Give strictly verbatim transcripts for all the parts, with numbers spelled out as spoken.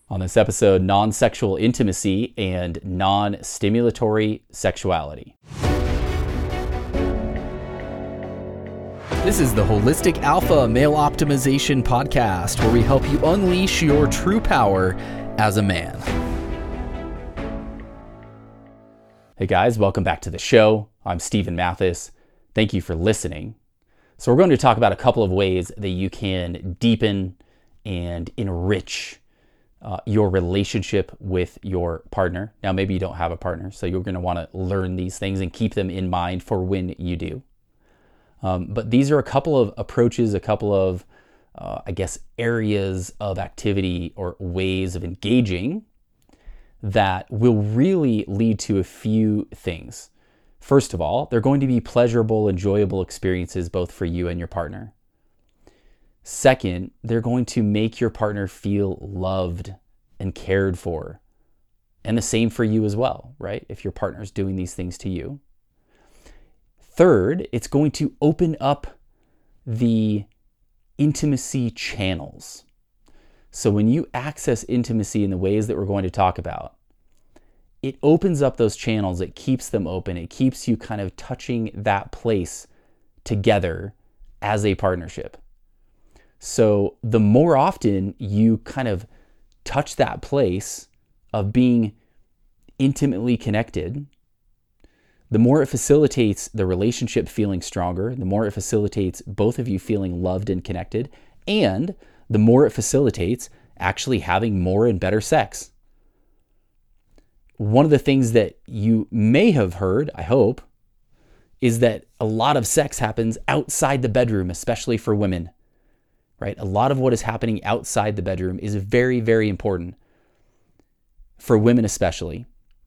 On this episode, non-sexual intimacy and non-stimulatory sexuality. This is the Holistic Alpha Male Optimization Podcast, where we help you unleash your true power as a man. Hey guys, welcome back to the show. I'm Stephen Mathis. Thank you for listening. So we're going to talk about a couple of ways that you can deepen and enrich uh, your relationship with your partner. Now, maybe you don't have a partner, so you're going to want to learn these things and keep them in mind for when you do. Um, but these are a couple of approaches, a couple of, uh, I guess, areas of activity or ways of engaging that will really lead to a few things. First of all, they're going to be pleasurable, enjoyable experiences both for you and your partner. Second, they're going to make your partner feel loved and cared for. And the same for you as well, right? If your partner's doing these things to you. Third, it's going to open up the intimacy channels. So when you access intimacy in the ways that we're going to talk about, it opens up those channels, it keeps them open, it keeps you kind of touching that place together as a partnership. So the more often you kind of touch that place of being intimately connected, the more it facilitates the relationship feeling stronger, the more it facilitates both of you feeling loved and connected, and the more it facilitates actually having more and better sex. One of the things that you may have heard, I hope, is that a lot of sex happens outside the bedroom, especially for women, right? A lot of what is happening outside the bedroom is very, very important for women especially.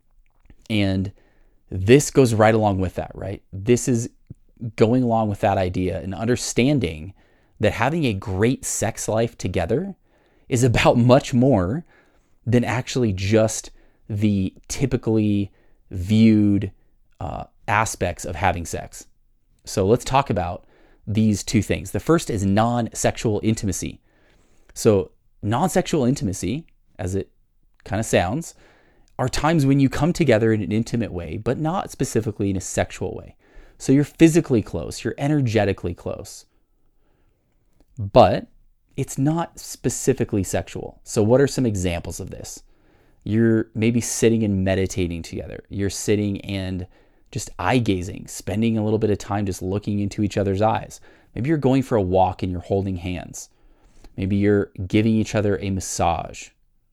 And this goes right along with that, right? This is going along with that idea and understanding that having a great sex life together is about much more than actually just the typically viewed uh, aspects of having sex. So let's talk about these two things. The first is non-sexual intimacy. So non-sexual intimacy, as it kind of sounds, are times when you come together in an intimate way, but not specifically in a sexual way. So you're physically close, you're energetically close, but it's not specifically sexual. So what are some examples of this? You're maybe sitting and meditating together. You're sitting and just eye gazing, spending a little bit of time just looking into each other's eyes. Maybe you're going for a walk and you're holding hands. Maybe you're giving each other a massage.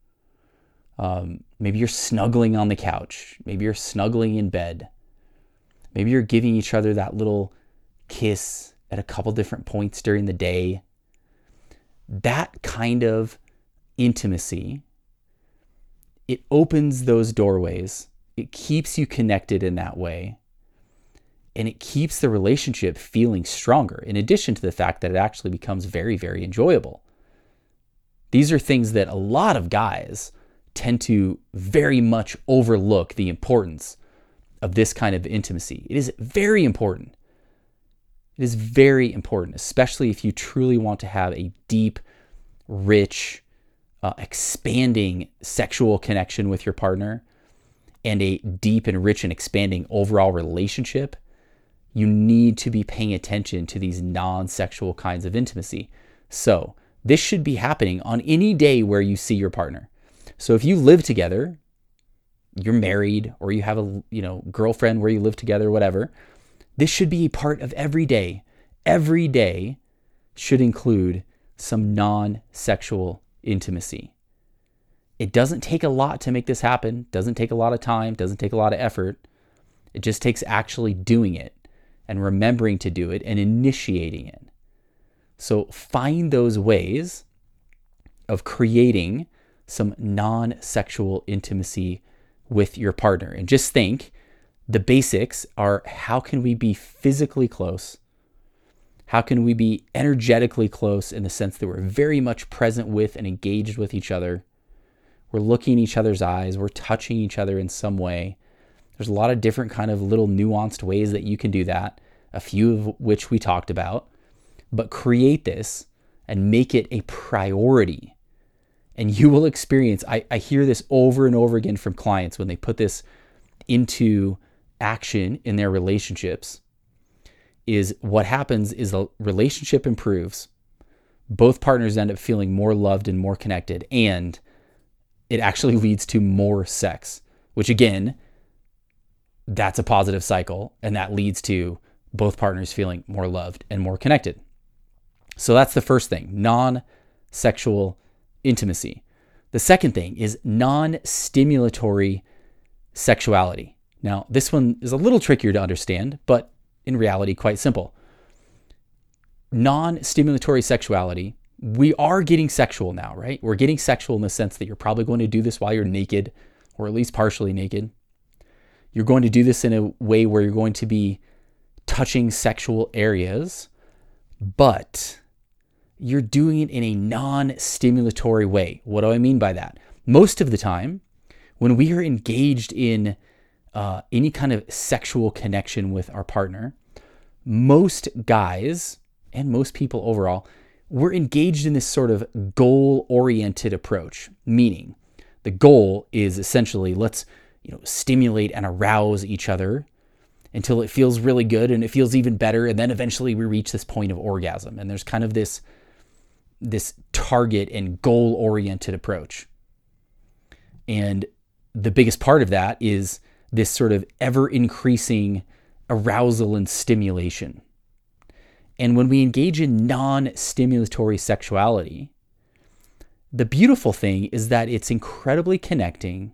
Um, maybe you're snuggling on the couch. Maybe you're snuggling in bed. Maybe you're giving each other that little kiss at a couple different points during the day. That kind of intimacy, it opens those doorways. It keeps you connected in that way. And it keeps the relationship feeling stronger, in addition to the fact that it actually becomes very, very enjoyable. These are things that a lot of guys tend to very much overlook the importance of this kind of intimacy. It is very important. It is very important, especially if you truly want to have a deep, rich, uh, expanding sexual connection with your partner and a deep and rich and expanding overall relationship. You need to be paying attention to these non-sexual kinds of intimacy. So this should be happening on any day where you see your partner. So if you live together, you're married, or you have a you know girlfriend where you live together, whatever, this should be a part of every day. Every day should include some non-sexual intimacy. It doesn't take a lot to make this happen. Doesn't take a lot of time. Doesn't take a lot of effort. It just takes actually doing it and remembering to do it and initiating it. So find those ways of creating some non-sexual intimacy with your partner. And just think, the basics are, how can we be physically close? How can we be energetically close in the sense that we're very much present with and engaged with each other? We're looking in each other's eyes. We're touching each other in some way. There's a lot of different kind of little nuanced ways that you can do that, a few of which we talked about. But create this and make it a priority And you will experience, I, I hear this over and over again from clients when they put this into action in their relationships, is what happens is the relationship improves. Both partners end up feeling more loved and more connected, and it actually leads to more sex, which again, that's a positive cycle, and that leads to both partners feeling more loved and more connected. So that's the first thing, non-sexual intimacy. The second thing is non-stimulatory sexuality. Now, this one is a little trickier to understand, but in reality, quite simple. Non-stimulatory sexuality, we are getting sexual now, right? We're getting sexual in the sense that you're probably going to do this while you're naked, or at least partially naked. You're going to do this in a way where you're going to be touching sexual areas, but you're doing it in a non-stimulatory way. What do I mean by that? Most of the time, when we are engaged in uh, any kind of sexual connection with our partner, most guys and most people overall, we're engaged in this sort of goal-oriented approach, meaning the goal is essentially let's, you know, stimulate and arouse each other until it feels really good and it feels even better, and then eventually we reach this point of orgasm. And there's kind of this this target and goal-oriented approach. And the biggest part of that is this sort of ever-increasing arousal and stimulation. And when we engage in non-stimulatory sexuality, the beautiful thing is that it's incredibly connecting.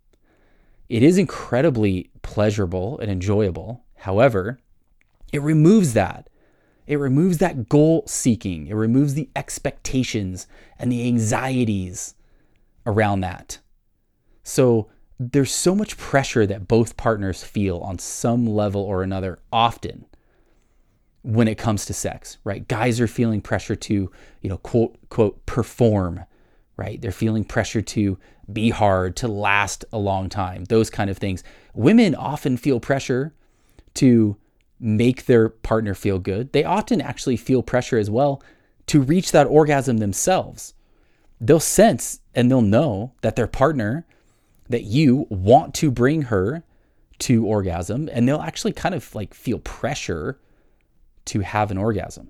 It is incredibly pleasurable and enjoyable. However, it removes that. It removes that goal seeking. It removes the expectations and the anxieties around that. So there's so much pressure that both partners feel on some level or another often when it comes to sex, right? Guys are feeling pressure to, you know, quote, quote, perform, right? They're feeling pressure to be hard, to last a long time, those kind of things. Women often feel pressure to make their partner feel good. They often actually feel pressure as well to reach that orgasm themselves. They'll sense and they'll know that their partner, that you want to bring her to orgasm, and they'll actually kind of like feel pressure to have an orgasm.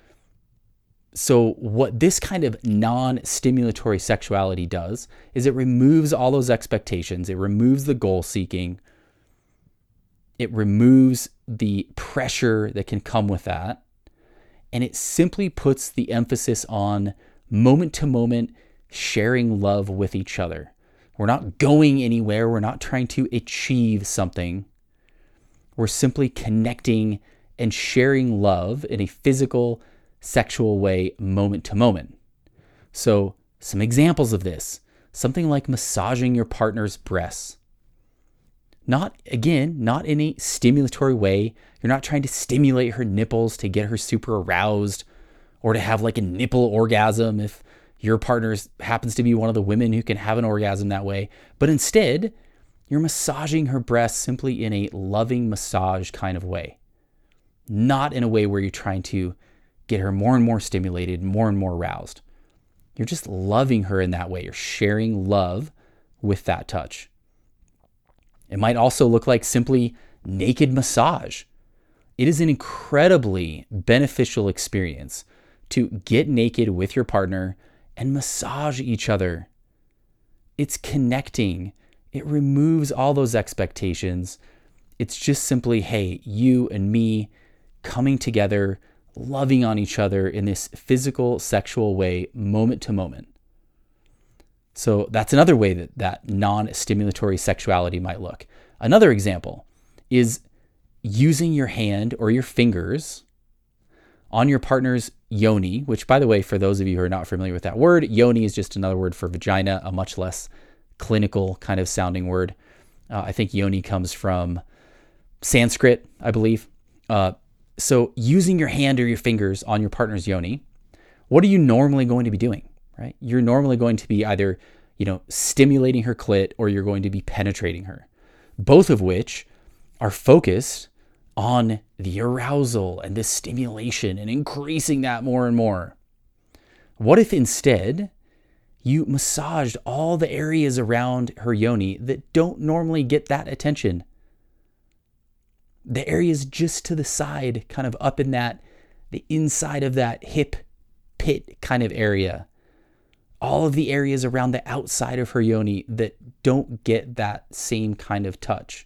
So what this kind of non-stimulatory sexuality does is it removes all those expectations. It removes the goal seeking. It removes the pressure that can come with that. And it simply puts the emphasis on moment to moment sharing love with each other. We're not going anywhere. We're not trying to achieve something. We're simply connecting and sharing love in a physical, sexual way, moment to moment. So some examples of this, something like massaging your partner's breasts. Not, again, not in a stimulatory way. You're not trying to stimulate her nipples to get her super aroused or to have like a nipple orgasm if your partner happens to be one of the women who can have an orgasm that way. But instead, you're massaging her breasts simply in a loving massage kind of way. Not in a way where you're trying to get her more and more stimulated, more and more aroused. You're just loving her in that way. You're sharing love with that touch. It might also look like simply naked massage. It is an incredibly beneficial experience to get naked with your partner and massage each other. It's connecting. It removes all those expectations. It's just simply, hey, you and me coming together, loving on each other in this physical, sexual way, moment to moment. So that's another way that that non-stimulatory sexuality might look. Another example is using your hand or your fingers on your partner's yoni, which, by the way, for those of you who are not familiar with that word, yoni is just another word for vagina, a much less clinical kind of sounding word. Uh, I think yoni comes from Sanskrit, I believe. Uh, so using your hand or your fingers on your partner's yoni, what are you normally going to be doing, right? You're normally going to be either, you know, stimulating her clit or you're going to be penetrating her, both of which are focused on the arousal and the stimulation and increasing that more and more. What if instead You massaged all the areas around her yoni that don't normally get that attention. The areas just to the side, kind of up in that, the inside of that hip pit kind of area. All of the areas around the outside of her yoni that don't get that same kind of touch.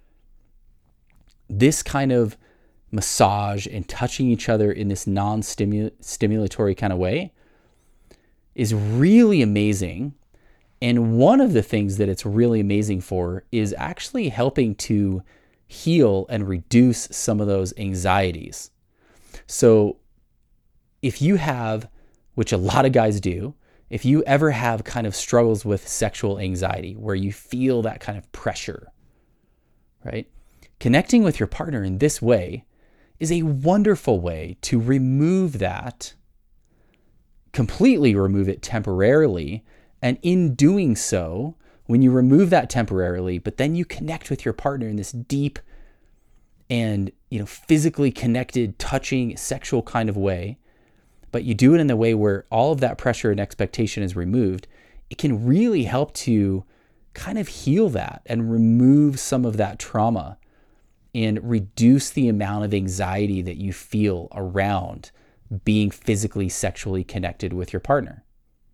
This kind of massage and touching each other in this non-stimulatory kind of way is really amazing. And one of the things that it's really amazing for is actually helping to heal and reduce some of those anxieties. So if you have, which a lot of guys do, if you ever have kind of struggles with sexual anxiety where you feel that kind of pressure, right? Connecting with your partner in this way is a wonderful way to remove that, completely remove it temporarily. And in doing so, when you remove that temporarily, but then you connect with your partner in this deep and, you know, physically connected, touching, sexual kind of way, but you do it in the way where all of that pressure and expectation is removed, it can really help to kind of heal that and remove some of that trauma and reduce the amount of anxiety that you feel around being physically, sexually connected with your partner.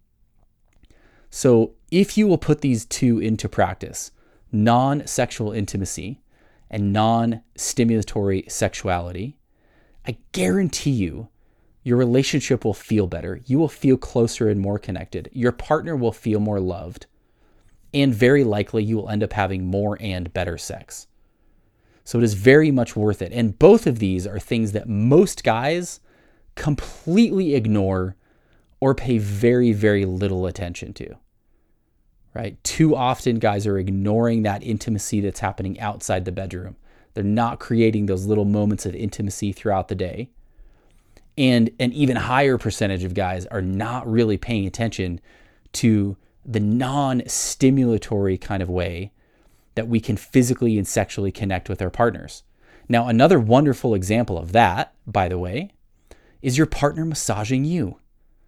So if you will put these two into practice, non-sexual intimacy and non-stimulatory sexuality, I guarantee you, your relationship will feel better. You will feel closer and more connected. Your partner will feel more loved. And very likely you will end up having more and better sex. So it is very much worth it. And both of these are things that most guys completely ignore or pay very, very little attention to, right? Too often guys are ignoring that intimacy that's happening outside the bedroom. They're not creating those little moments of intimacy throughout the day. And an even higher percentage of guys are not really paying attention to the non-stimulatory kind of way that we can physically and sexually connect with our partners. Now, another wonderful example of that, by the way, is your partner massaging you.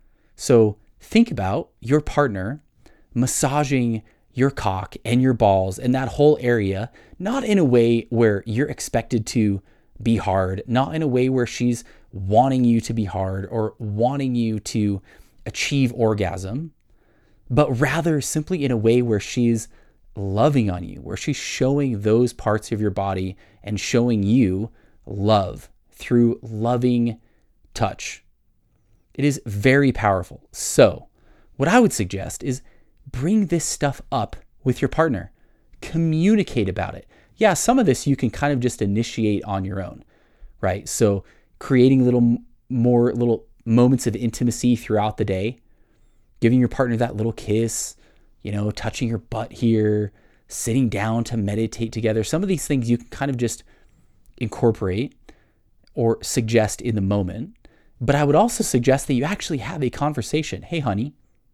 So think about your partner massaging your cock and your balls and that whole area, not in a way where you're expected to be hard, not in a way where she's wanting you to be hard or wanting you to achieve orgasm, but rather simply in a way where she's loving on you, where she's showing those parts of your body and showing you love through loving touch. It is very powerful. So what I would suggest is bring this stuff up with your partner. Communicate about it. Yeah, some of this you can kind of just initiate on your own, right? So creating little more little moments of intimacy throughout the day, giving your partner that little kiss, you know, touching your butt here, sitting down to meditate together. Some of these things you can kind of just incorporate or suggest in the moment. But I would also suggest that you actually have a conversation. Hey, honey,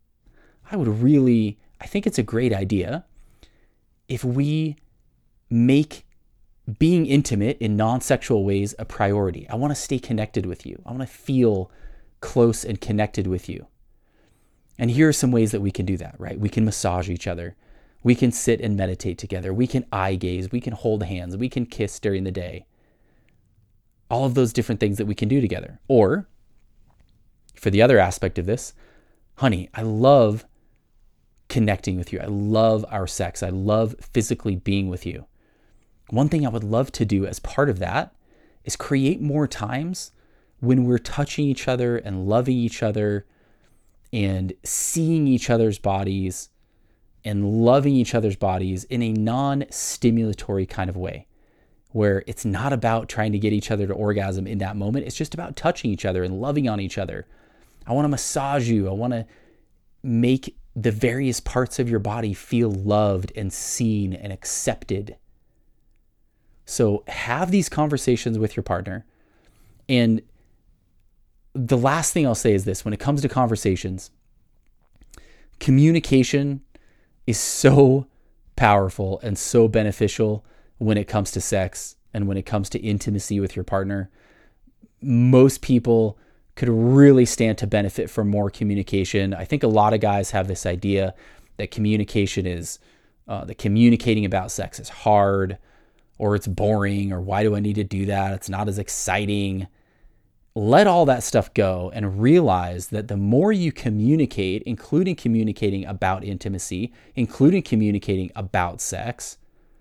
I would really, I think it's a great idea if we make being intimate in non-sexual ways a priority. I want to stay connected with you. I want to feel close and connected with you. And here are some ways that we can do that, right? We can massage each other. We can sit and meditate together. We can eye gaze. We can hold hands. We can kiss during the day. All of those different things that we can do together. Or, for the other aspect of this, honey, I love connecting with you. I love our sex. I love physically being with you. One thing I would love to do as part of that is create more times when we're touching each other and loving each other and seeing each other's bodies and loving each other's bodies in a non-stimulatory kind of way, where it's not about trying to get each other to orgasm in that moment. It's just about touching each other and loving on each other. I want to massage you. I want to make the various parts of your body feel loved and seen and accepted. So have these conversations with your partner. And the last thing I'll say is this: when it comes to conversations, communication is so powerful and so beneficial when it comes to sex and when it comes to intimacy with your partner. Most people could really stand to benefit from more communication. I think a lot of guys have this idea that communication is, uh, that communicating about sex is hard, or it's boring, or why do I need to do that? It's not as exciting. Let all that stuff go and realize that the more you communicate, including communicating about intimacy, including communicating about sex,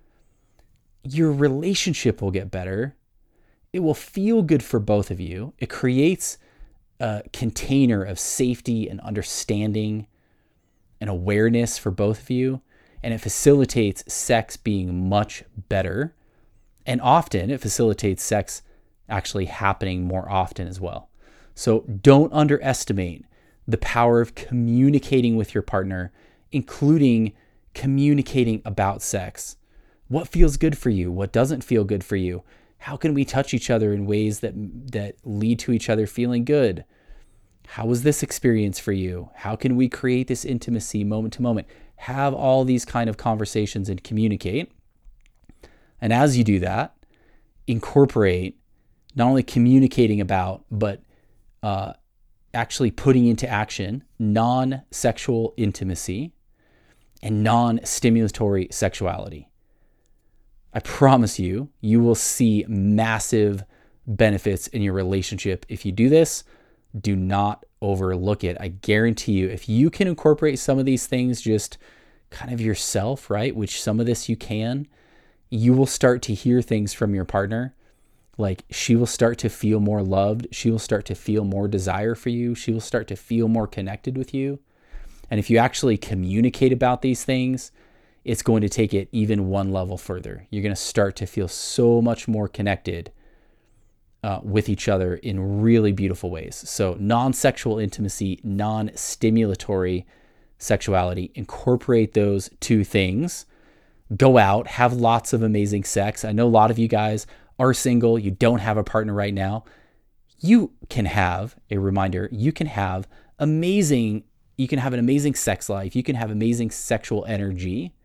your relationship will get better. It will feel good for both of you. It creates a container of safety and understanding and awareness for both of you. And it facilitates sex being much better. And often it facilitates sex actually happening more often as well. So don't underestimate the power of communicating with your partner, including communicating about sex. What feels good for you? What doesn't feel good for you? How can we touch each other in ways that that lead to each other feeling good? How was this experience for you? How can we create this intimacy moment to moment? Have all these kind of conversations and communicate. And as you do that, incorporate not only communicating about, but uh, actually putting into action non-sexual intimacy and non-stimulatory sexuality. I promise you, you will see massive benefits in your relationship if you do this. Do not overlook it. I guarantee you, if you can incorporate some of these things just kind of yourself, right, which some of this you can, you will start to hear things from your partner. Like, she will start to feel more loved. She will start to feel more desire for you. She will start to feel more connected with you. And if you actually communicate about these things, it's going to take it even one level further. You're going to start to feel so much more connected uh, with each other in really beautiful ways. So non-sexual intimacy, non-stimulatory sexuality, incorporate those two things. Go out, have lots of amazing sex. I know a lot of you guys are single, you don't have a partner right now. You can have a reminder, you can have amazing, you can have an amazing sex life. You can have amazing sexual energy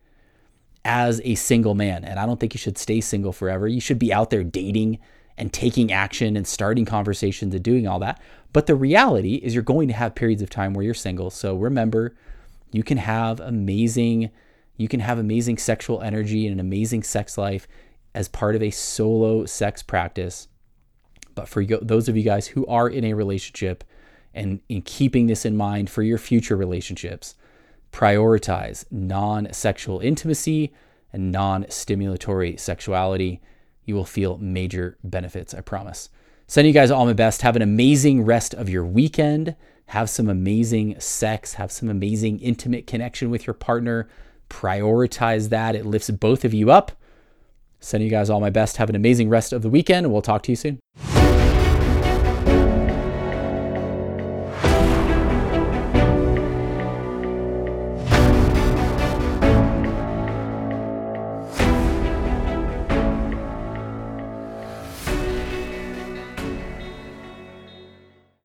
as a single man. And I don't think you should stay single forever. You should be out there dating and taking action and starting conversations and doing all that. But the reality is you're going to have periods of time where you're single. So remember, you can have amazing, you can have amazing sexual energy and an amazing sex life as part of a solo sex practice. But for you, those of you guys who are in a relationship and in keeping this in mind for your future relationships, prioritize non-sexual intimacy and non-stimulatory sexuality. You will feel major benefits, I promise. Sending you guys all my best. Have an amazing rest of your weekend. Have some amazing sex. Have some amazing intimate connection with your partner. Prioritize that. It lifts both of you up. Sending you guys all my best. Have an amazing rest of the weekend, and we'll talk to you soon.